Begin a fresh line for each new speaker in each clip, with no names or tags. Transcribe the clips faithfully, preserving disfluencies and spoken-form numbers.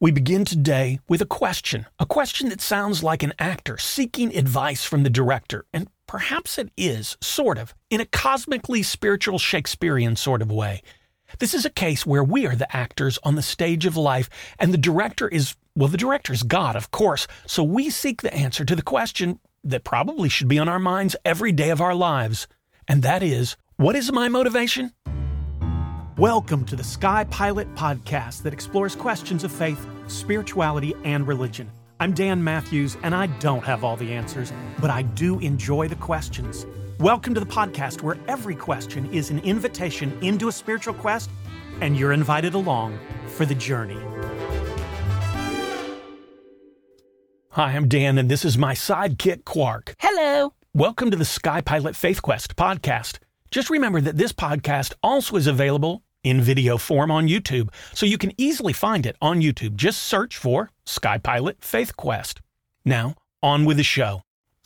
We begin today with a question, a question that sounds like an actor seeking advice from the director, and perhaps it is, sort of, in a cosmically spiritual Shakespearean sort of way. This is a case where we are the actors on the stage of life, and the director is, well, the director is God, of course, so we seek the answer to the question that probably should be on our minds every day of our lives, and that is, what is my motivation? Welcome to the Sky Pilot podcast that explores questions of faith, spirituality, and religion. I'm Dan Matthews, and I don't have all the answers, but I do enjoy the questions. Welcome to the podcast where every question is an invitation into a spiritual quest, and you're invited along for the journey. Hi, I'm Dan, and this is my sidekick, Quark.
Hello.
Welcome to the Sky Pilot Faith Quest podcast. Just remember that this podcast also is available in video form on YouTube, so you can easily find it on YouTube. Just search for Sky Pilot Faith Quest. Now, on with the show.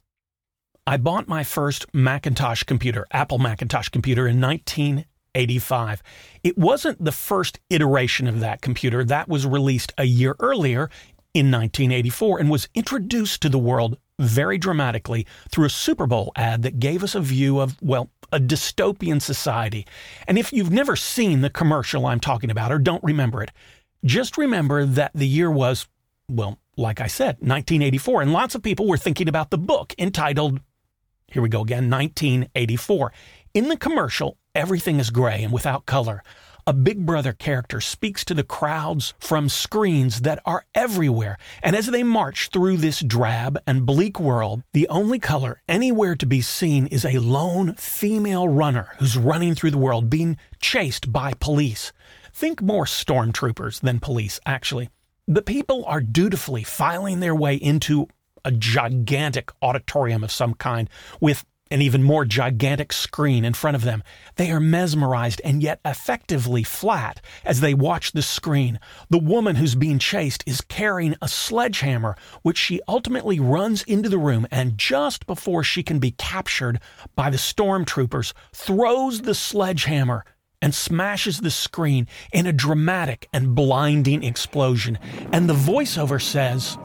I bought my first Macintosh computer, Apple Macintosh computer, in nineteen eighty-five. It wasn't the first iteration of that computer. That was released a year earlier in nineteen eighty-four and was introduced to the world very dramatically through a Super Bowl ad that gave us a view of, well, a dystopian society. And if you've never seen the commercial I'm talking about or don't remember it, just remember that the year was, well, like I said, nineteen eighty-four. And lots of people were thinking about the book entitled, here we go again, nineteen eighty-four. In the commercial, everything is gray and without color. A Big Brother character speaks to the crowds from screens that are everywhere. And as they march through this drab and bleak world, the only color anywhere to be seen is a lone female runner who's running through the world, being chased by police. Think more stormtroopers than police, actually. The people are dutifully filing their way into a gigantic auditorium of some kind with an even more gigantic screen in front of them. They are mesmerized and yet effectively flat as they watch the screen. The woman who's being chased is carrying a sledgehammer, which she ultimately runs into the room, and just before she can be captured by the stormtroopers, throws the sledgehammer and smashes the screen in a dramatic and blinding explosion. And the voiceover says,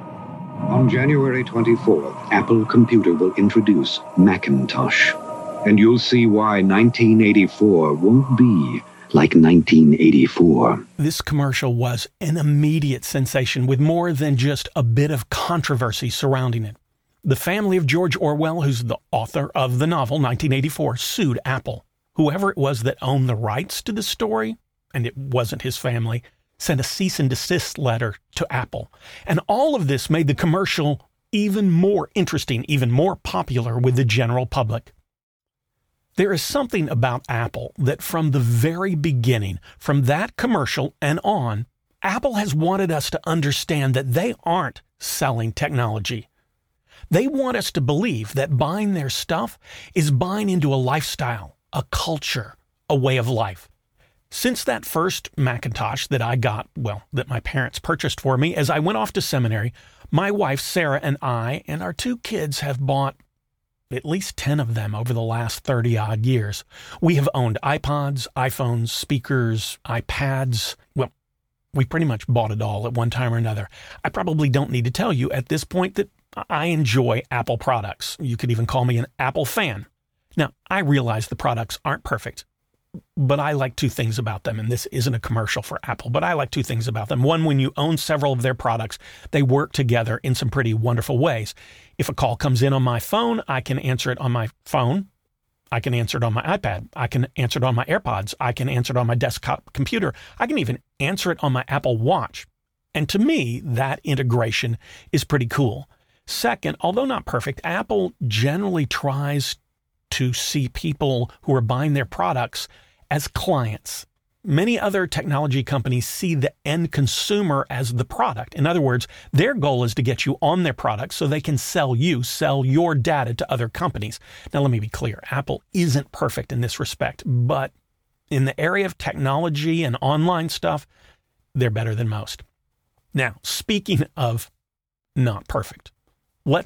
"On January twenty-fourth, Apple Computer will introduce Macintosh, and you'll see why nineteen eighty-four won't be like nineteen eighty-four.
This commercial was an immediate sensation with more than just a bit of controversy surrounding it. The family of George Orwell, who's the author of the novel nineteen eighty-four, sued Apple. Whoever it was that owned the rights to the story, and it wasn't his family, sent a cease and desist letter to Apple. And all of this made the commercial even more interesting, even more popular with the general public. There is something about Apple that from the very beginning, from that commercial and on, Apple has wanted us to understand that they aren't selling technology. They want us to believe that buying their stuff is buying into a lifestyle, a culture, a way of life. Since that first Macintosh that I got, well, that my parents purchased for me as I went off to seminary, my wife Sarah and I and our two kids have bought at least ten of them over the last thirty odd years. We have owned iPods, iPhones, speakers, iPads. Well, we pretty much bought it all at one time or another. I probably don't need to tell you at this point that I enjoy Apple products. You could even call me an Apple fan. Now, I realize the products aren't perfect, but I like two things about them, and this isn't a commercial for Apple, but I like two things about them. One, when you own several of their products, they work together in some pretty wonderful ways. If a call comes in on my phone, I can answer it on my phone. I can answer it on my iPad. I can answer it on my AirPods. I can answer it on my desktop computer. I can even answer it on my Apple Watch. And to me, that integration is pretty cool. Second, although not perfect, Apple generally tries to see people who are buying their products as clients. Many other technology companies see the end consumer as the product. In other words, their goal is to get you on their product so they can sell you, sell your data to other companies. Now, let me be clear. Apple isn't perfect in this respect, but in the area of technology and online stuff, they're better than most. Now, speaking of not perfect, let's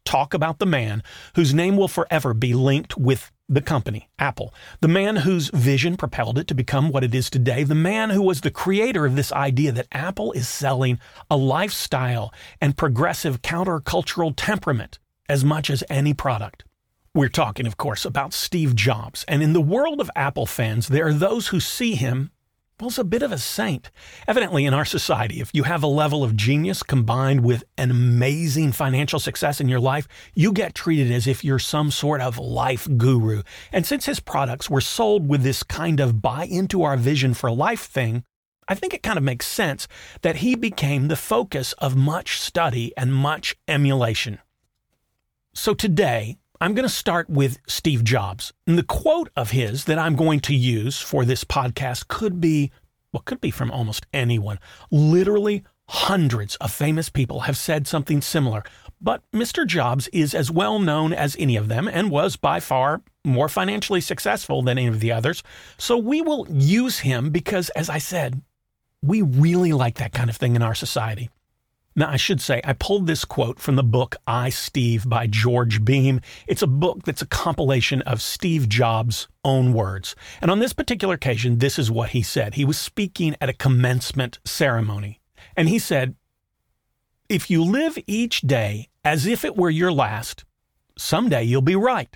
talk about the man whose name will forever be linked with the company, Apple, the man whose vision propelled it to become what it is today, the man who was the creator of this idea that Apple is selling a lifestyle and progressive countercultural temperament as much as any product. We're talking, of course, about Steve Jobs. And in the world of Apple fans, there are those who see him, well, as a bit of a saint. Evidently, in our society, if you have a level of genius combined with an amazing financial success in your life, you get treated as if you're some sort of life guru. And since his products were sold with this kind of buy into our vision for life thing, I think it kind of makes sense that he became the focus of much study and much emulation. So today, I'm going to start with Steve Jobs. And the quote of his that I'm going to use for this podcast could be, well, could be from almost anyone. Literally hundreds of famous people have said something similar. But Mister Jobs is as well known as any of them and was by far more financially successful than any of the others. So we will use him because, as I said, we really like that kind of thing in our society. Now, I should say, I pulled this quote from the book I, Steve by George Beam. It's a book that's a compilation of Steve Jobs' own words. And on this particular occasion, this is what he said. He was speaking at a commencement ceremony. And he said, "If you live each day as if it were your last, someday you'll be right.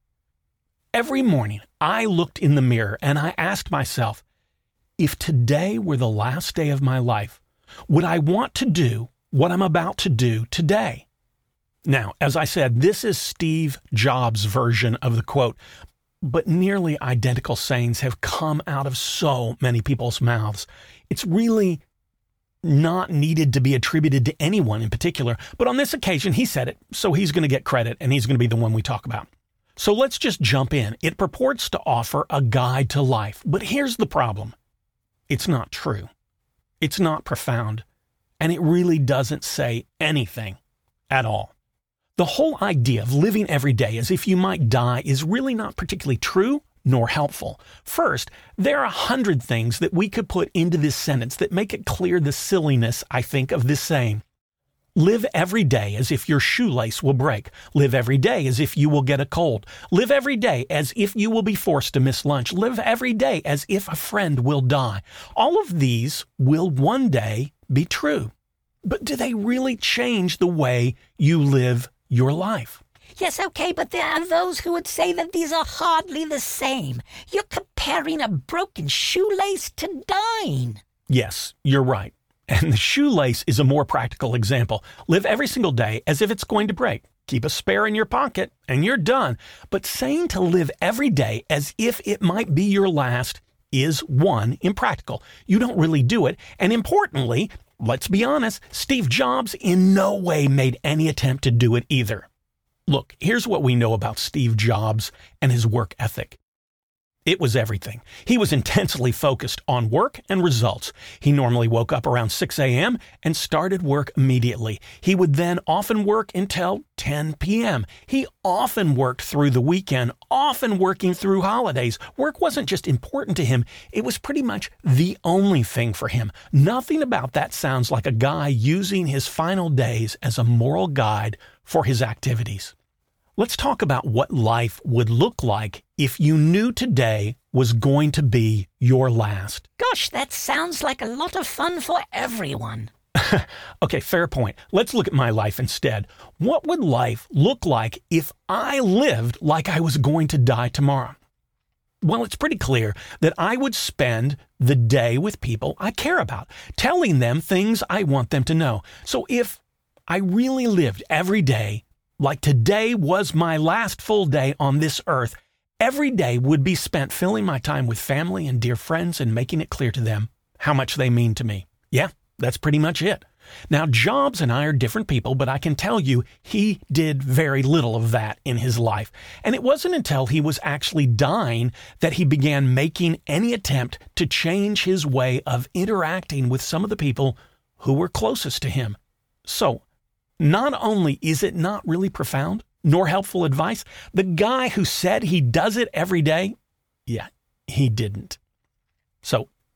Every morning, I looked in the mirror and I asked myself, if today were the last day of my life, would I want to do what I'm about to do today?" Now, as I said, this is Steve Jobs' version of the quote, but nearly identical sayings have come out of so many people's mouths. It's really not needed to be attributed to anyone in particular, but on this occasion, he said it, so he's going to get credit, and he's going to be the one we talk about. So let's just jump in. It purports to offer a guide to life, but here's the problem. It's not true. It's not profound. And it really doesn't say anything at all. The whole idea of living every day as if you might die is really not particularly true nor helpful. First, there are a hundred things that we could put into this sentence that make it clear the silliness, I think, of this saying. Live every day as if your shoelace will break. Live every day as if you will get a cold. Live every day as if you will be forced to miss lunch. Live every day as if a friend will die. All of these will one day be true. But do they really change the way you live your life?
Yes, okay, but there are those who would say that these are hardly the same. You're comparing a broken shoelace to dying.
Yes, you're right. And the shoelace is a more practical example. Live every single day as if it's going to break. Keep a spare in your pocket and you're done. But saying to live every day as if it might be your last is, one, impractical. You don't really do it. And importantly, let's be honest, Steve Jobs in no way made any attempt to do it either. Look, here's what we know about Steve Jobs and his work ethic. It was everything. He was intensely focused on work and results. He normally woke up around six a.m. and started work immediately. He would then often work until ten p.m. He often worked through the weekend, often working through holidays. Work wasn't just important to him. It was pretty much the only thing for him. Nothing about that sounds like a guy using his final days as a moral guide for his activities. Let's talk about what life would look like if you knew today was going to be your last.
Gosh, that sounds like a lot of fun for everyone.
Okay, fair point. Let's look at my life instead. What would life look like if I lived like I was going to die tomorrow? Well, it's pretty clear that I would spend the day with people I care about, telling them things I want them to know. So if I really lived every day like today was my last full day on this earth, every day would be spent filling my time with family and dear friends and making it clear to them how much they mean to me. Yeah, that's pretty much it. Now, Jobs and I are different people, but I can tell you he did very little of that in his life. And it wasn't until he was actually dying that he began making any attempt to change his way of interacting with some of the people who were closest to him. So, not only is it not really profound nor helpful advice, the guy who said he does it every day, yeah, he didn't. So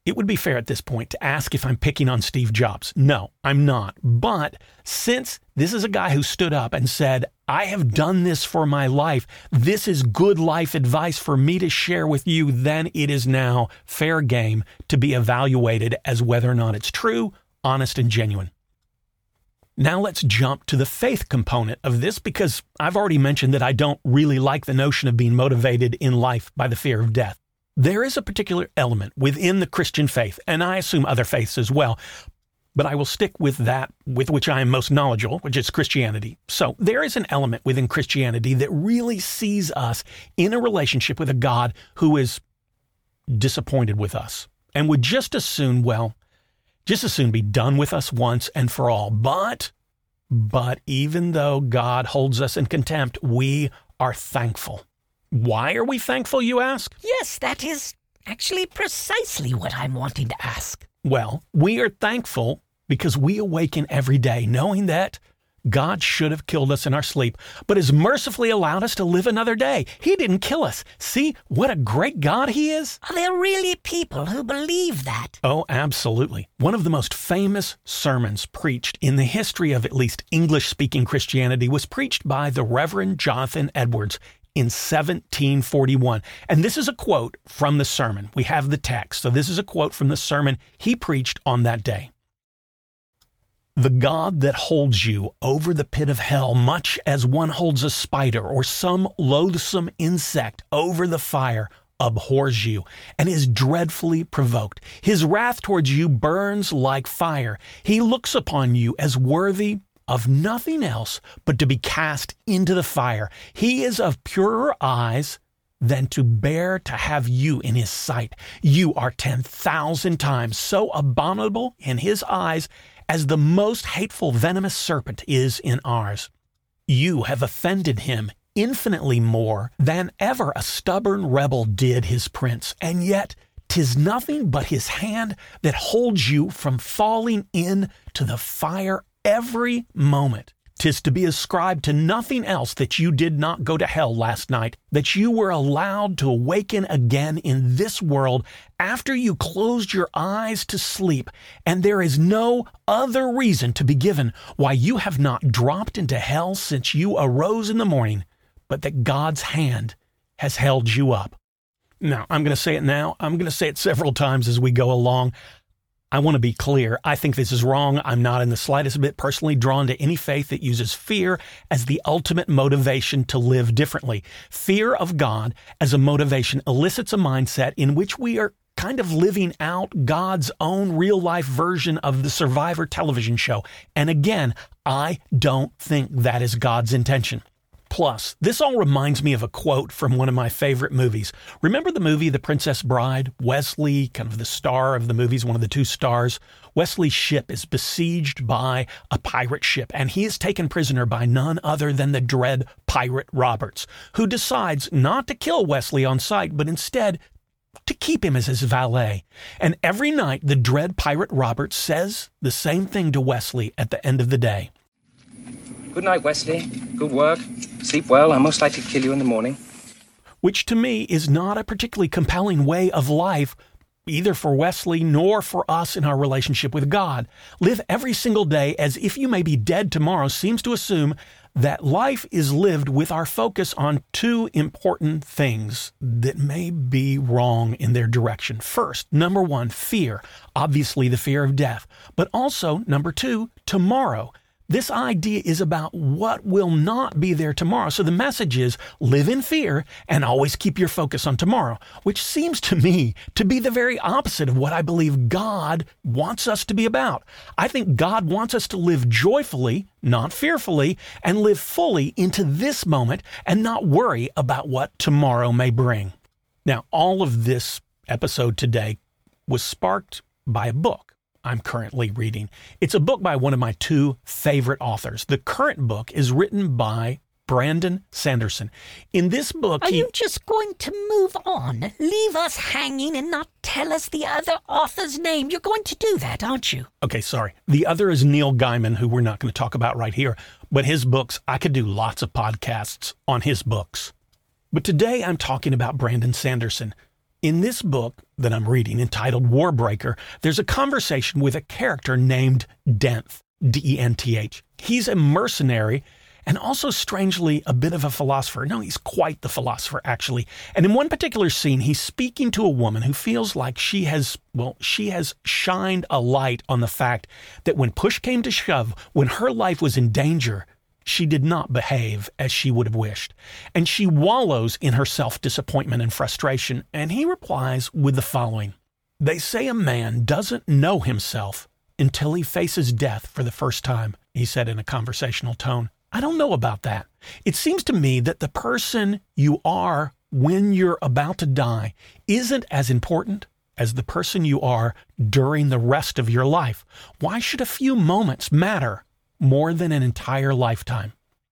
It would be fair at this point to ask if I'm picking on Steve Jobs. No, I'm not. But since this is a guy who stood up and said, I have done this for my life, this is good life advice for me to share with you, then it is now fair game to be evaluated as whether or not it's true, honest, and genuine. Now let's jump to the faith component of this, because I've already mentioned that I don't really like the notion of being motivated in life by the fear of death. There is a particular element within the Christian faith, and I assume other faiths as well, but I will stick with that with which I am most knowledgeable, which is Christianity. So there is an element within Christianity that really sees us in a relationship with a God who is disappointed with us and would just as soon, well, just as soon be done with us once and for all. But, but even though God holds us in contempt, we are thankful. Why are we thankful, you ask?
Yes, that is actually precisely what I'm wanting to ask.
Well, we are thankful because we awaken every day knowing that God should have killed us in our sleep, but has mercifully allowed us to live another day. He didn't kill us. See what a great God he is?
Are there really people who believe that?
Oh, absolutely. One of the most famous sermons preached in the history of at least English-speaking Christianity was preached by the Reverend Jonathan Edwards in seventeen forty-one. And this is a quote from the sermon. We have the text. So this is a quote from the sermon he preached on that day. The God that holds you over the pit of hell, much as one holds a spider or some loathsome insect over the fire, abhors you and is dreadfully provoked. His wrath towards you burns like fire. He looks upon you as worthy of nothing else but to be cast into the fire. He is of purer eyes than to bear to have you in his sight. You are ten thousand times so abominable in his eyes as the most hateful venomous serpent is in ours. You have offended him infinitely more than ever a stubborn rebel did his prince, and yet 'tis nothing but his hand that holds you from falling into the fire every moment. 'Tis to be ascribed to nothing else that you did not go to hell last night, that you were allowed to awaken again in this world after you closed your eyes to sleep, and there is no other reason to be given why you have not dropped into hell since you arose in the morning, but that God's hand has held you up. Now, I'm going to say it now. I'm going to say it several times as we go along. I want to be clear. I think this is wrong. I'm not in the slightest bit personally drawn to any faith that uses fear as the ultimate motivation to live differently. Fear of God as a motivation elicits a mindset in which we are kind of living out God's own real-life version of the Survivor television show. And again, I don't think that is God's intention. Plus, this all reminds me of a quote from one of my favorite movies. Remember the movie The Princess Bride? Wesley, kind of the star of the movie, is one of the two stars. Wesley's ship is besieged by a pirate ship, and he is taken prisoner by none other than the dread pirate Roberts, who decides not to kill Wesley on sight, but instead to keep him as his valet. And every night, the dread pirate Roberts says the same thing to Wesley at the end of the day.
Good night, Wesley. Good work. Sleep well. I'm most likely to kill you in the morning.
Which to me is not a particularly compelling way of life, either for Wesley nor for us in our relationship with God. Live every single day as if you may be dead tomorrow seems to assume that life is lived with our focus on two important things that may be wrong in their direction. First, number one, fear. Obviously the fear of death. But also, number two, tomorrow. This idea is about what will not be there tomorrow. So the message is live in fear and always keep your focus on tomorrow, which seems to me to be the very opposite of what I believe God wants us to be about. I think God wants us to live joyfully, not fearfully, and live fully into this moment and not worry about what tomorrow may bring. Now, all of this episode today was sparked by a book I'm currently reading. It's a book by one of my two favorite authors. The current book is written by Brandon Sanderson. In this book,
Are
he...
you just going to move on? Leave us hanging and not tell us the other author's name? You're going to do that, aren't you?
Okay, sorry. The other is Neil Gaiman, who we're not going to talk about right here. But his books, I could do lots of podcasts on his books. But today I'm talking about Brandon Sanderson. In this book that I'm reading, entitled Warbreaker, there's a conversation with a character named Denth, D E N T H. He's a mercenary and also, strangely, a bit of a philosopher. No, he's quite the philosopher, actually. And in one particular scene, he's speaking to a woman who feels like she has, well, she has shined a light on the fact that when push came to shove, when her life was in danger, she did not behave as she would have wished. And she wallows in her self-disappointment and frustration. And he replies with the following: "They say a man doesn't know himself until he faces death for the first time," he said in a conversational tone. I don't know about that. It seems to me that the person you are when you're about to die isn't as important as the person you are during the rest of your life. Why should a few moments matter more than an entire lifetime?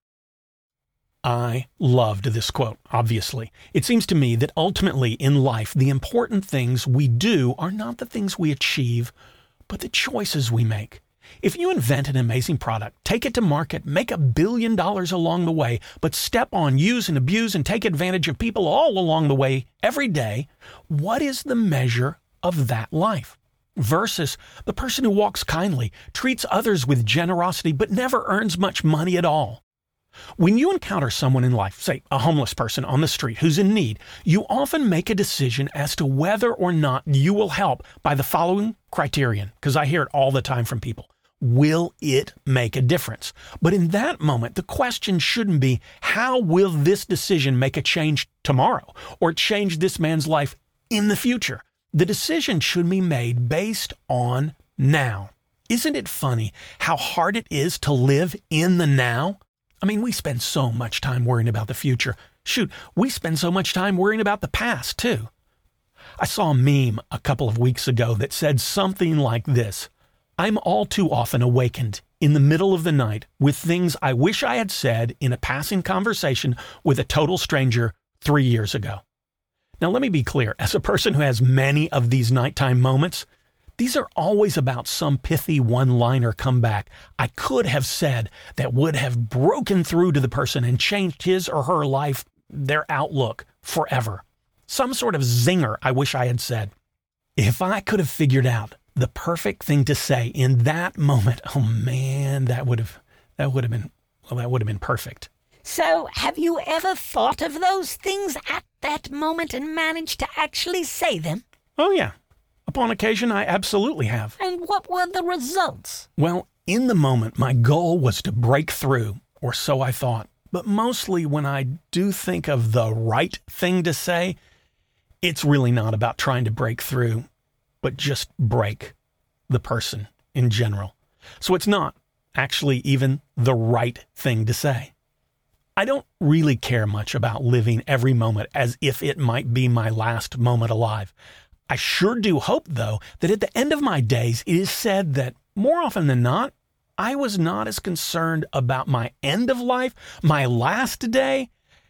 I loved this quote, obviously. It seems to me that ultimately in life, the important things we do are not the things we achieve, but the choices we make. If you invent an amazing product, take it to market, make a billion dollars along the way, but step on, use and abuse and take advantage of people all along the way every day, what is the measure of that life? Versus the person who walks kindly, treats others with generosity, but never earns much money at all. When you encounter someone in life, say a homeless person on the street who's in need, you often make a decision as to whether or not you will help by the following criterion, because I hear it all the time from people. Will it make a difference? But in that moment, the question shouldn't be, how will this decision make a change tomorrow or change this man's life in the future? The decision should be made based on now. Isn't it funny how hard it is to live in the now? I mean, we spend so much time worrying about the future. Shoot, we spend so much time worrying about the past, too. I saw a meme a couple of weeks ago that said something like this: I'm all too often awakened in the middle of the night with things I wish I had said in a passing conversation with a total stranger three years ago. Now, let me be clear. As a person who has many of these nighttime moments, these are always about some pithy one-liner comeback I could have said that would have broken through to the person and changed his or her life, their outlook, forever. Some sort of zinger I wish I had said. If I could have figured out the perfect thing to say in that moment, oh man, that would have, that would have been, well, that would have been perfect.
So, have you ever thought of those things at that moment and managed to actually say them?
Oh yeah. Upon occasion, I absolutely have.
And what were the results?
Well, in the moment, my goal was to break through, or so I thought. But mostly when I do think of the right thing to say, it's really not about trying to break through, but just break the person in general. So it's not actually even the right thing to say. I don't really care much about living every moment as if it might be my last moment alive. I sure do hope, though, that at the end of my days, it is said that more often than not, I was not as concerned about my end of life, my last day,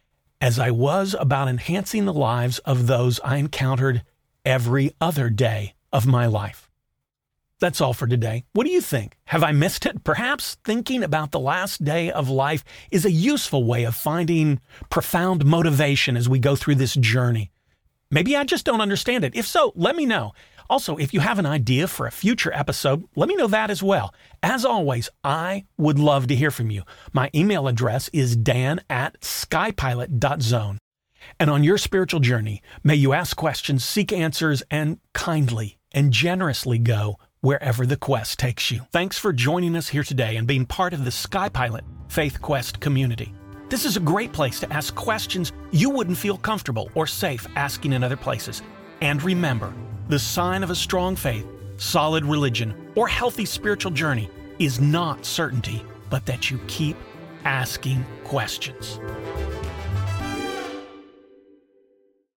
as I was about enhancing the lives of those I encountered every other day of my life. That's all for today. What do you think? Have I missed it? Perhaps thinking about the last day of life is a useful way of finding profound motivation as we go through this journey. Maybe I just don't understand it. If so, let me know. Also, if you have an idea for a future episode, let me know that as well. As always, I would love to hear from you. My email address is dan at skypilot dot zone. And on your spiritual journey, may you ask questions, seek answers, and kindly and generously go wherever the quest takes you. Thanks for joining us here today and being part of the SkyPilot Faith Quest community. This is a great place to ask questions you wouldn't feel comfortable or safe asking in other places. And remember, the sign of a strong faith, solid religion, or healthy spiritual journey is not certainty, but that you keep asking questions.